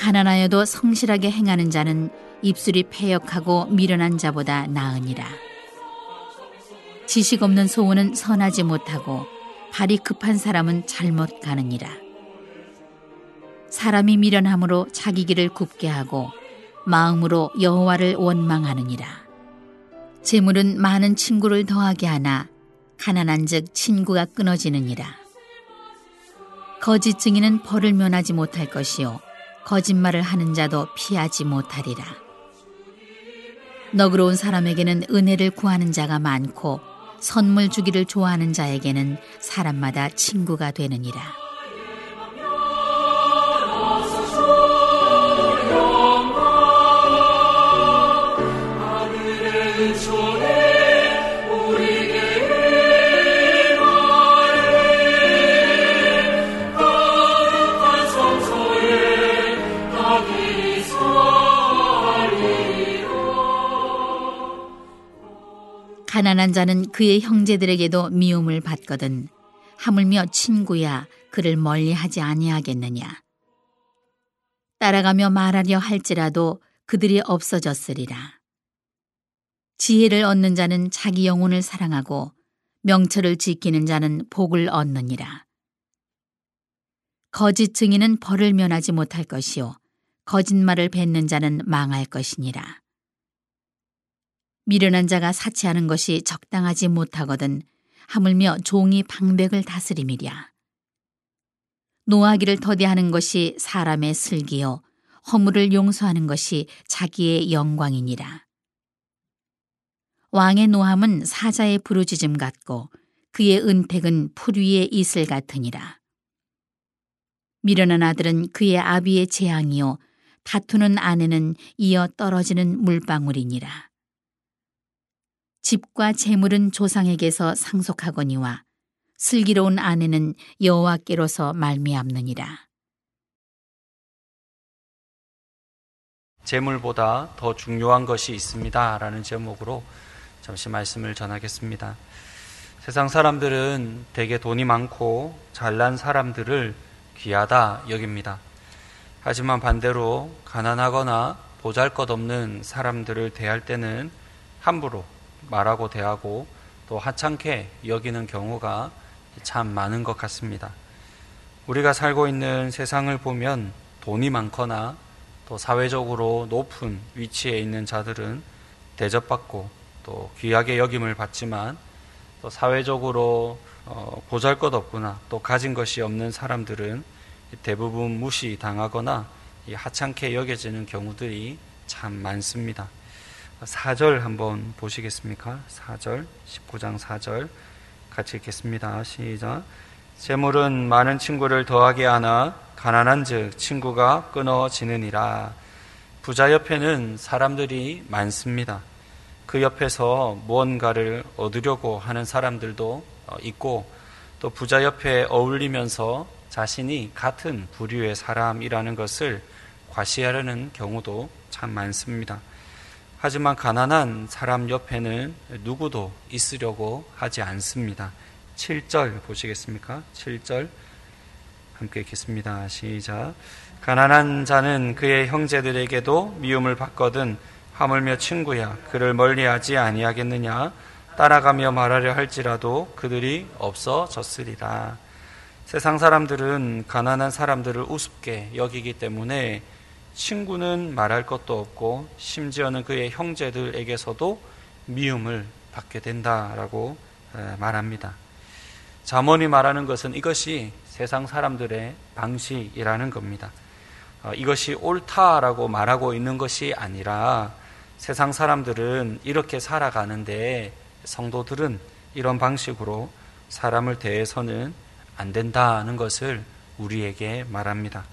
가난하여도 성실하게 행하는 자는 입술이 패역하고 미련한 자보다 나으니라. 지식 없는 소원은 선하지 못하고 발이 급한 사람은 잘못 가느니라. 사람이 미련함으로 자기 길을 굽게 하고 마음으로 여호와를 원망하느니라. 재물은 많은 친구를 더하게 하나 가난한즉 친구가 끊어지느니라. 거짓 증인은 벌을 면하지 못할 것이요 거짓말을 하는 자도 피하지 못하리라. 너그러운 사람에게는 은혜를 구하는 자가 많고 선물 주기를 좋아하는 자에게는 사람마다 친구가 되느니라. 가난한 자는 그의 형제들에게도 미움을 받거든 하물며 친구야 그를 멀리하지 아니하겠느냐. 따라가며 말하려 할지라도 그들이 없어졌으리라. 지혜를 얻는 자는 자기 영혼을 사랑하고 명철을 지키는 자는 복을 얻느니라. 거짓 증인은 벌을 면하지 못할 것이요 거짓말을 뱉는 자는 망할 것이니라. 미련한 자가 사치하는 것이 적당하지 못하거든 하물며 종이 방백을 다스림이랴. 노하기를 더디하는 것이 사람의 슬기요 허물을 용서하는 것이 자기의 영광이니라. 왕의 노함은 사자의 부르짖음 같고 그의 은택은 풀 위의 이슬 같으니라. 미련한 아들은 그의 아비의 재앙이요 다투는 아내는 이어 떨어지는 물방울이니라. 집과 재물은 조상에게서 상속하거니와 슬기로운 아내는 여호와께로서 말미암느니라. 재물보다 더 중요한 것이 있습니다 라는 제목으로 잠시 말씀을 전하겠습니다. 세상 사람들은 대개 돈이 많고 잘난 사람들을 귀하다 여깁니다. 하지만 반대로 가난하거나 보잘것없는 사람들을 대할 때는 함부로 말하고 대하고 또 하찮게 여기는 경우가 참 많은 것 같습니다. 우리가 살고 있는 세상을 보면 돈이 많거나 또 사회적으로 높은 위치에 있는 자들은 대접받고 또 귀하게 여김을 받지만 또 사회적으로 보잘것없거나 또 가진 것이 없는 사람들은 대부분 무시당하거나 하찮게 여겨지는 경우들이 참 많습니다. 4절 한번 보시겠습니까? 4절, 19장 4절 같이 읽겠습니다. 시작. 재물은 많은 친구를 더하게 하나 가난한즉 친구가 끊어지느니라. 부자 옆에는 사람들이 많습니다. 그 옆에서 무언가를 얻으려고 하는 사람들도 있고 또 부자 옆에 어울리면서 자신이 같은 부류의 사람이라는 것을 과시하려는 경우도 참 많습니다. 하지만 가난한 사람 옆에는 누구도 있으려고 하지 않습니다. 7절 보시겠습니까? 7절 함께 읽겠습니다. 시작. 가난한 자는 그의 형제들에게도 미움을 받거든 하물며 친구야 그를 멀리하지 아니하겠느냐. 따라가며 말하려 할지라도 그들이 없어졌으리라. 세상 사람들은 가난한 사람들을 우습게 여기기 때문에 친구는 말할 것도 없고 심지어는 그의 형제들에게서도 미움을 받게 된다라고 말합니다. 잠언이 말하는 것은 이것이 세상 사람들의 방식이라는 겁니다. 이것이 옳다라고 말하고 있는 것이 아니라 세상 사람들은 이렇게 살아가는데 성도들은 이런 방식으로 사람을 대해서는 안 된다는 것을 우리에게 말합니다.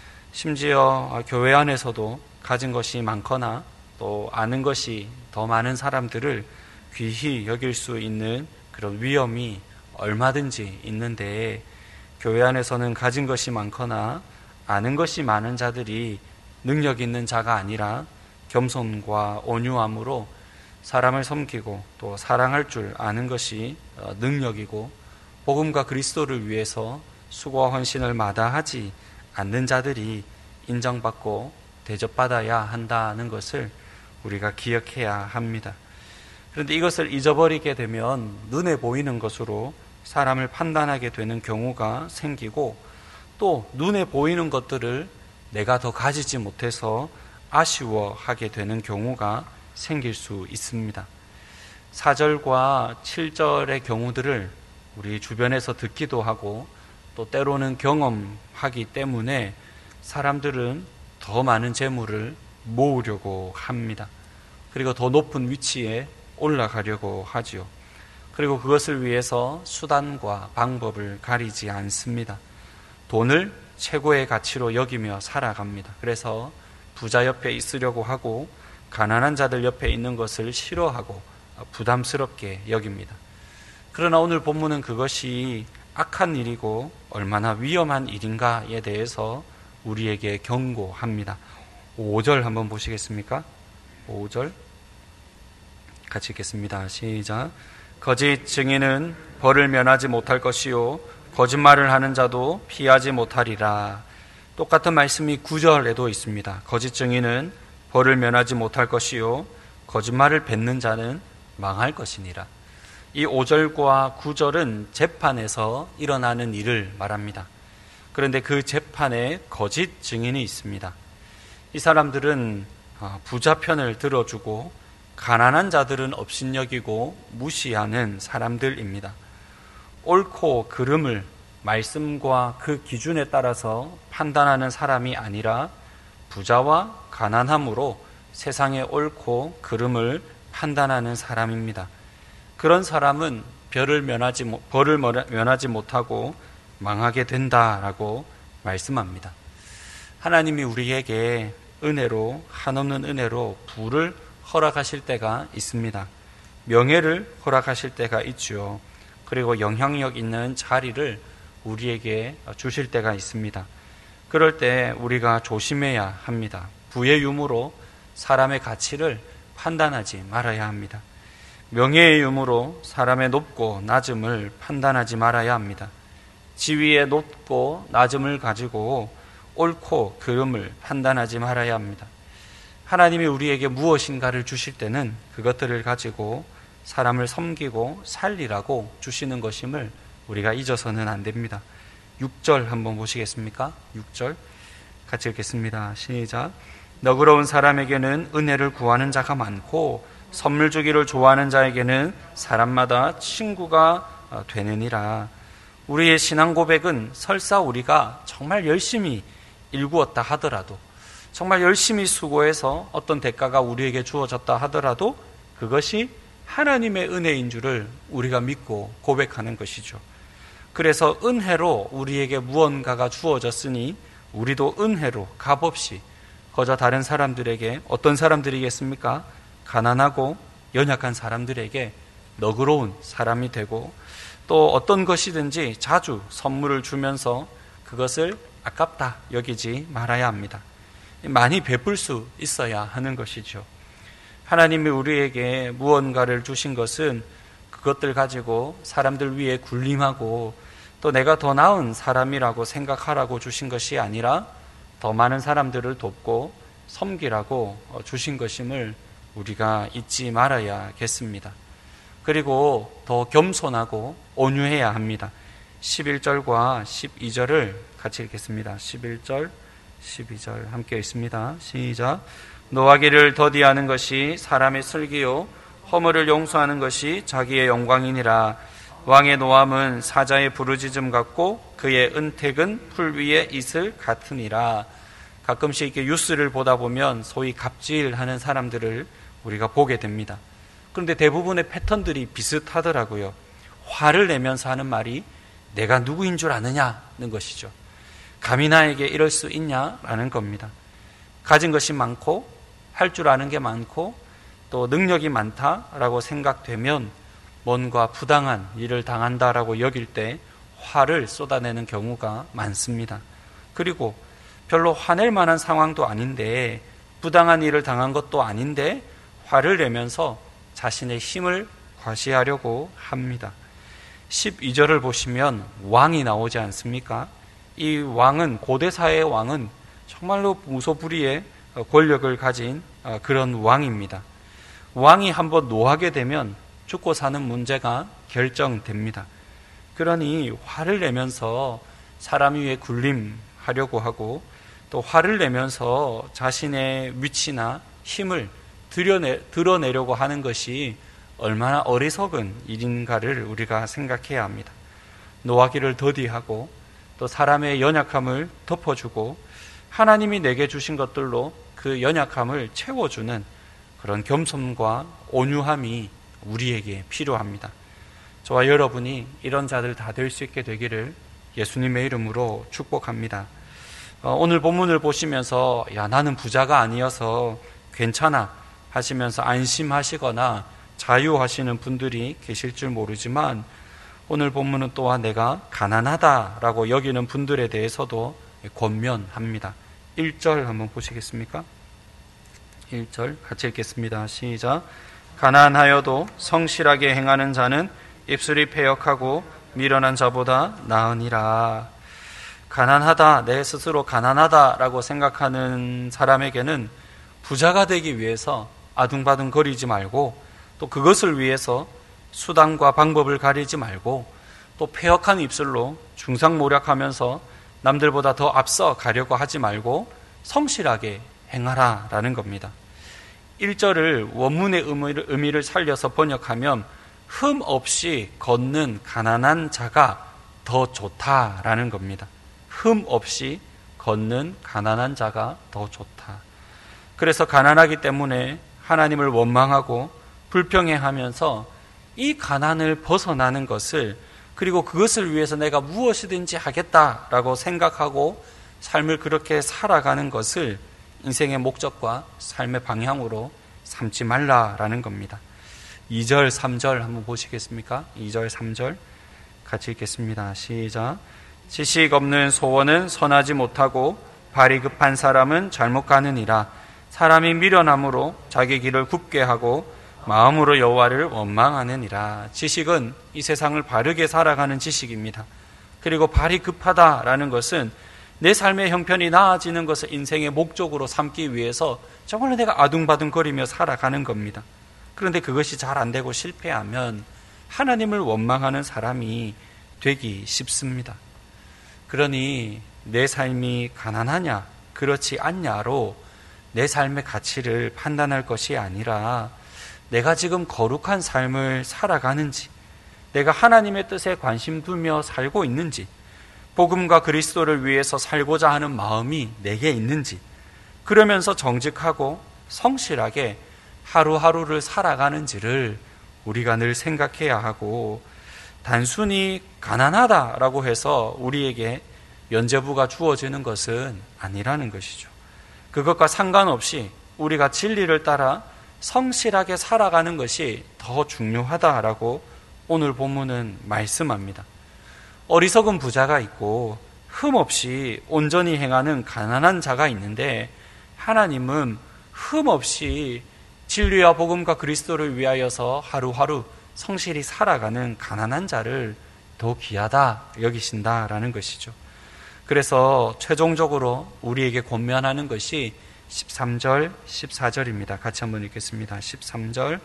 심지어 교회 안에서도 가진 것이 많거나 또 아는 것이 더 많은 사람들을 귀히 여길 수 있는 그런 위험이 얼마든지 있는데 교회 안에서는 가진 것이 많거나 아는 것이 많은 자들이 능력 있는 자가 아니라 겸손과 온유함으로 사람을 섬기고 또 사랑할 줄 아는 것이 능력이고 복음과 그리스도를 위해서 수고와 헌신을 마다하지 않는 자들이 인정받고 대접받아야 한다는 것을 우리가 기억해야 합니다. 그런데 이것을 잊어버리게 되면 눈에 보이는 것으로 사람을 판단하게 되는 경우가 생기고, 또 눈에 보이는 것들을 내가 더 가지지 못해서 아쉬워하게 되는 경우가 생길 수 있습니다. 4절과 7절의 경우들을 우리 주변에서 듣기도 하고 또 때로는 경험하기 때문에 사람들은 더 많은 재물을 모으려고 합니다. 그리고 더 높은 위치에 올라가려고 하지요. 그리고 그것을 위해서 수단과 방법을 가리지 않습니다. 돈을 최고의 가치로 여기며 살아갑니다. 그래서 부자 옆에 있으려고 하고 가난한 자들 옆에 있는 것을 싫어하고 부담스럽게 여깁니다. 그러나 오늘 본문은 그것이 악한 일이고 얼마나 위험한 일인가에 대해서 우리에게 경고합니다. 5절 한번 보시겠습니까? 5절 같이 읽겠습니다. 시작. 거짓 증인은 벌을 면하지 못할 것이요 거짓말을 하는 자도 피하지 못하리라. 똑같은 말씀이 9절에도 있습니다. 거짓 증인은 벌을 면하지 못할 것이요 거짓말을 뱉는 자는 망할 것이니라. 이 5절과 9절은 재판에서 일어나는 일을 말합니다. 그런데 그 재판에 거짓 증인이 있습니다. 이 사람들은 부자 편을 들어주고 가난한 자들은 업신여기고 무시하는 사람들입니다. 옳고 그름을 말씀과 그 기준에 따라서 판단하는 사람이 아니라 부자와 가난함으로 세상의 옳고 그름을 판단하는 사람입니다. 그런 사람은 벌을 면하지 못하고 망하게 된다라고 말씀합니다. 하나님이 우리에게 은혜로, 한없는 은혜로 부를 허락하실 때가 있습니다. 명예를 허락하실 때가 있죠. 그리고 영향력 있는 자리를 우리에게 주실 때가 있습니다. 그럴 때 우리가 조심해야 합니다. 부의 유무로 사람의 가치를 판단하지 말아야 합니다. 명예의 유무로 사람의 높고 낮음을 판단하지 말아야 합니다. 지위의 높고 낮음을 가지고 옳고 그름을 판단하지 말아야 합니다. 하나님이 우리에게 무엇인가를 주실 때는 그것들을 가지고 사람을 섬기고 살리라고 주시는 것임을 우리가 잊어서는 안 됩니다. 6절 한번 보시겠습니까? 6절 같이 읽겠습니다. 시작. 너그러운 사람에게는 은혜를 구하는 자가 많고 선물 주기를 좋아하는 자에게는 사람마다 친구가 되느니라. 우리의 신앙 고백은 설사 우리가 정말 열심히 일구었다 하더라도, 정말 열심히 수고해서 어떤 대가가 우리에게 주어졌다 하더라도 그것이 하나님의 은혜인 줄을 우리가 믿고 고백하는 것이죠. 그래서 은혜로 우리에게 무언가가 주어졌으니 우리도 은혜로 값없이 거저 다른 사람들에게, 어떤 사람들이겠습니까? 가난하고 연약한 사람들에게 너그러운 사람이 되고, 또 어떤 것이든지 자주 선물을 주면서 그것을 아깝다 여기지 말아야 합니다. 많이 베풀 수 있어야 하는 것이죠. 하나님이 우리에게 무언가를 주신 것은 그것들 가지고 사람들 위해 군림하고 또 내가 더 나은 사람이라고 생각하라고 주신 것이 아니라 더 많은 사람들을 돕고 섬기라고 주신 것임을 우리가 잊지 말아야겠습니다. 그리고 더 겸손하고 온유해야 합니다. 11절과 12절을 같이 읽겠습니다. 11절, 12절 함께 읽습니다. 시작. 노하기를 더디하는 것이 사람의 슬기요 허물을 용서하는 것이 자기의 영광이니라. 왕의 노함은 사자의 부르짖음 같고 그의 은택은 풀 위의 이슬 같으니라. 가끔씩 이렇게 뉴스를 보다 보면 소위 갑질하는 사람들을 우리가 보게 됩니다. 그런데 대부분의 패턴들이 비슷하더라고요. 화를 내면서 하는 말이 내가 누구인 줄 아느냐는 것이죠. 감히 나에게 이럴 수 있냐라는 겁니다. 가진 것이 많고 할 줄 아는 게 많고 또 능력이 많다라고 생각되면 뭔가 부당한 일을 당한다라고 여길 때 화를 쏟아내는 경우가 많습니다. 그리고 별로 화낼 만한 상황도 아닌데, 부당한 일을 당한 것도 아닌데 화를 내면서 자신의 힘을 과시하려고 합니다. 12절을 보시면 왕이 나오지 않습니까? 이 왕은, 고대 사회의 왕은 정말로 무소불위의 권력을 가진 그런 왕입니다. 왕이 한번 노하게 되면 죽고 사는 문제가 결정됩니다. 그러니 화를 내면서 사람 위에 군림하려고 하고 또 화를 내면서 자신의 위치나 힘을 드러내려고 하는 것이 얼마나 어리석은 일인가를 우리가 생각해야 합니다. 노하기를 더디하고 또 사람의 연약함을 덮어주고 하나님이 내게 주신 것들로 그 연약함을 채워주는 그런 겸손과 온유함이 우리에게 필요합니다. 저와 여러분이 이런 자들 다 될 수 있게 되기를 예수님의 이름으로 축복합니다. 오늘 본문을 보시면서 나는 부자가 아니어서 괜찮아 하시면서 안심하시거나 자유하시는 분들이 계실 줄 모르지만 오늘 본문은 또한 내가 가난하다라고 여기는 분들에 대해서도 권면합니다. 1절 한번 보시겠습니까? 1절 같이 읽겠습니다. 시작. 가난하여도 성실하게 행하는 자는 입술이 패역하고 미련한 자보다 나으니라. 가난하다, 내 스스로 가난하다라고 생각하는 사람에게는 부자가 되기 위해서 아둥바둥 거리지 말고 또 그것을 위해서 수단과 방법을 가리지 말고 또 패역한 입술로 중상모략하면서 남들보다 더 앞서 가려고 하지 말고 성실하게 행하라라는 겁니다. 1절을 원문의 의미를 살려서 번역하면 흠 없이 걷는 가난한 자가 더 좋다라는 겁니다. 흠 없이 걷는 가난한 자가 더 좋다. 그래서 가난하기 때문에 하나님을 원망하고 불평해하면서 이 가난을 벗어나는 것을 그리고 그것을 위해서 내가 무엇이든지 하겠다라고 생각하고 삶을 그렇게 살아가는 것을 인생의 목적과 삶의 방향으로 삼지 말라라는 겁니다. 2절, 3절 한번 보시겠습니까? 2절, 3절 같이 읽겠습니다. 시작. 지식 없는 소원은 선하지 못하고 발이 급한 사람은 잘못 가느니라. 사람이 미련함으로 자기 길을 굽게 하고 마음으로 여호와를 원망하느니라. 지식은 이 세상을 바르게 살아가는 지식입니다. 그리고 발이 급하다라는 것은 내 삶의 형편이 나아지는 것을 인생의 목적으로 삼기 위해서 정말로 내가 아둥바둥거리며 살아가는 겁니다. 그런데 그것이 잘 안 되고 실패하면 하나님을 원망하는 사람이 되기 쉽습니다. 그러니 내 삶이 가난하냐 그렇지 않냐로 내 삶의 가치를 판단할 것이 아니라 내가 지금 거룩한 삶을 살아가는지, 내가 하나님의 뜻에 관심 두며 살고 있는지, 복음과 그리스도를 위해서 살고자 하는 마음이 내게 있는지, 그러면서 정직하고 성실하게 하루하루를 살아가는지를 우리가 늘 생각해야 하고, 단순히 가난하다라고 해서 우리에게 면죄부가 주어지는 것은 아니라는 것이죠. 그것과 상관없이 우리가 진리를 따라 성실하게 살아가는 것이 더 중요하다라고 오늘 본문은 말씀합니다. 어리석은 부자가 있고 흠없이 온전히 행하는 가난한 자가 있는데 하나님은 흠없이 진리와 복음과 그리스도를 위하여서 하루하루 성실히 살아가는 가난한 자를 더 귀하다 여기신다라는 것이죠. 그래서 최종적으로 우리에게 권면하는 것이 13절, 14절입니다. 같이 한번 읽겠습니다. 13절,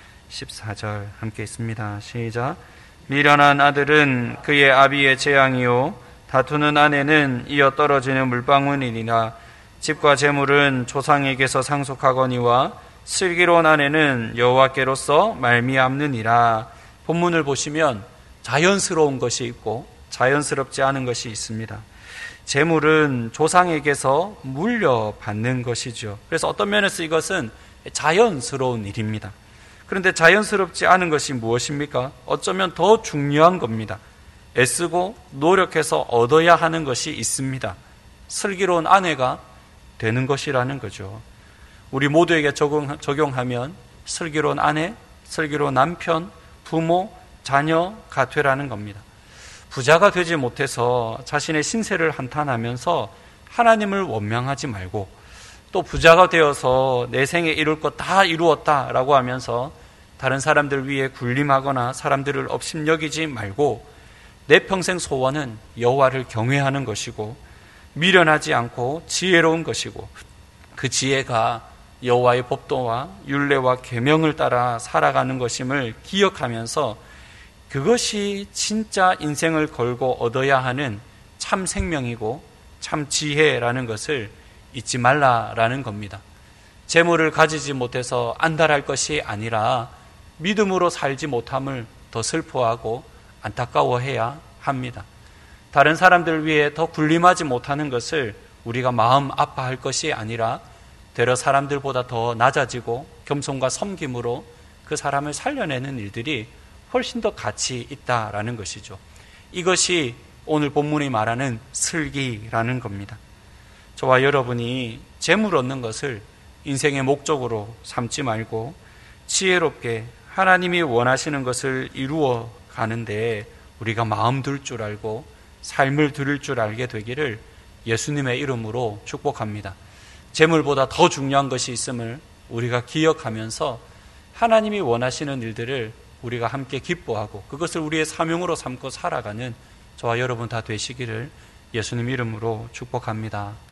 14절 함께 있습니다. 시작. 미련한 아들은 그의 아비의 재앙이요 다투는 아내는 이어 떨어지는 물방울이니라. 집과 재물은 조상에게서 상속하거니와 슬기로운 아내는 여호와께로서 말미암느니라. 본문을 보시면 자연스러운 것이 있고 자연스럽지 않은 것이 있습니다. 재물은 조상에게서 물려받는 것이죠. 그래서 어떤 면에서 이것은 자연스러운 일입니다. 그런데 자연스럽지 않은 것이 무엇입니까? 어쩌면 더 중요한 겁니다. 애쓰고 노력해서 얻어야 하는 것이 있습니다. 슬기로운 아내가 되는 것이라는 거죠. 우리 모두에게 적용하면 슬기로운 아내, 슬기로운 남편, 부모, 자녀가 되라는 겁니다. 부자가 되지 못해서 자신의 신세를 한탄하면서 하나님을 원망하지 말고 또 부자가 되어서 내 생에 이룰 것 다 이루었다라고 하면서 다른 사람들 위해 군림하거나 사람들을 업신여기지 말고 내 평생 소원은 여호와를 경외하는 것이고 미련하지 않고 지혜로운 것이고 그 지혜가 여호와의 법도와 율례와 계명을 따라 살아가는 것임을 기억하면서 그것이 진짜 인생을 걸고 얻어야 하는 참 생명이고 참 지혜라는 것을 잊지 말라라는 겁니다. 재물을 가지지 못해서 안달할 것이 아니라 믿음으로 살지 못함을 더 슬퍼하고 안타까워해야 합니다. 다른 사람들 위해 더 군림하지 못하는 것을 우리가 마음 아파할 것이 아니라 되려 사람들보다 더 낮아지고 겸손과 섬김으로 그 사람을 살려내는 일들이 훨씬 더 가치 있다라는 것이죠. 이것이 오늘 본문이 말하는 슬기라는 겁니다. 저와 여러분이 재물 얻는 것을 인생의 목적으로 삼지 말고 지혜롭게 하나님이 원하시는 것을 이루어 가는데 우리가 마음 둘 줄 알고 삶을 들을 줄 알게 되기를 예수님의 이름으로 축복합니다. 재물보다 더 중요한 것이 있음을 우리가 기억하면서 하나님이 원하시는 일들을 우리가 함께 기뻐하고 그것을 우리의 사명으로 삼고 살아가는 저와 여러분 다 되시기를 예수님 이름으로 축복합니다.